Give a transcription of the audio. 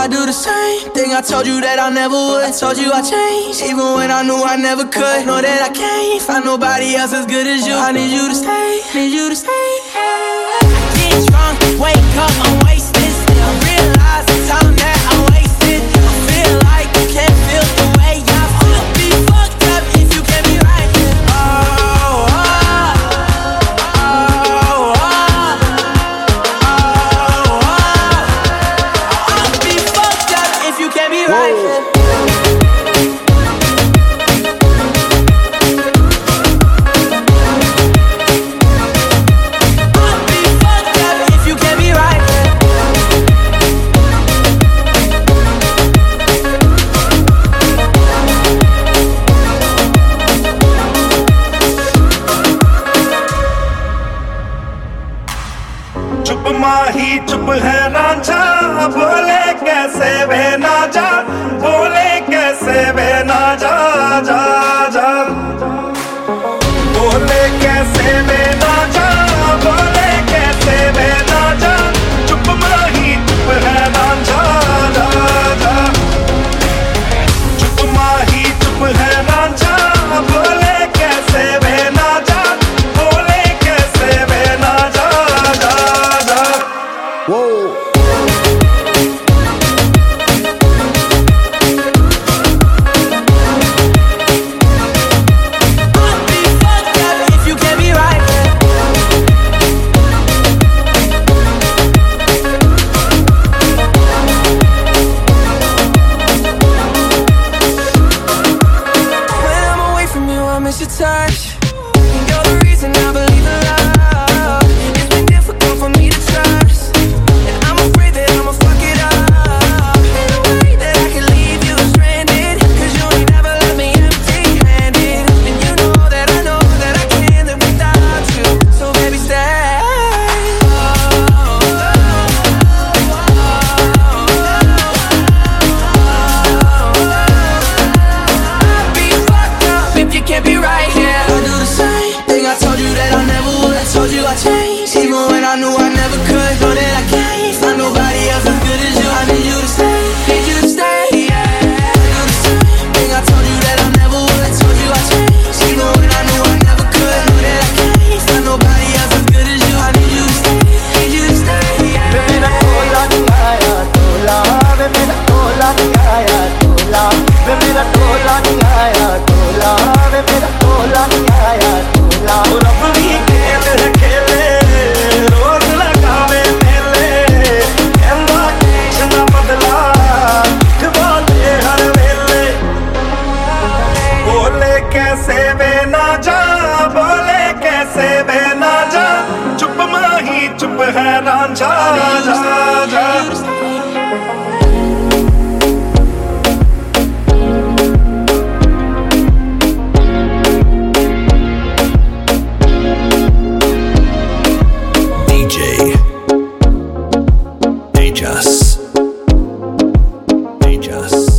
do the same thing I told you that I never would. I told you I changed, even when I knew I never could. Know that I can't find nobody else as good as you. I need you to stay, need you to stay. I get drunk, wake up, I'm wasted. Still realize the time that I wasted. I feel like you can't feel the way I feel. Be fucked up if you can't be right. चुप माही चुप है रांझा बोले कैसे वे ना जा बोले कैसे वे ना जा जा जा बोले कैसे वे ना जा बोले कैसे वे ना जा चुप माही चुप है रांझा जा जा चुप माही चुप है रांझा बोले कैसे वे ना जा बोले कैसे वे ना जा Your touch, you're the reason I believe in love. It's been difficult for me to trust, and I'm afraid that I'ma fuck it up. Ain't no way that I can leave you stranded, cause you ain't never left me empty-handed. And you know that I can't live without you. So baby stay. I'd be fucked up if you can't be right. Told you I changed, even when I knew I never could. Know that I can't find nobody else as good as you. I need you to stay, need you to stay, yeah. I do the same thing I told you that I never would. I told you I changed, even when I knew I never could. Know that I can't find nobody else as good as you. I need you to stay, need you to stay, yeah. Ve mera tola niyaya tola, ve mera tola niyaya tola, ve mera tola niyaya tola, ve mera tola niyaya tola. रब भी खेल खेले रोज लगावे मेले कहंदा कुछ ना बदला बोले हर वेले बोले कैसे वे ना जा बोले कैसे वे ना जा चुप माही चुप है रांझा जा जा Tejas.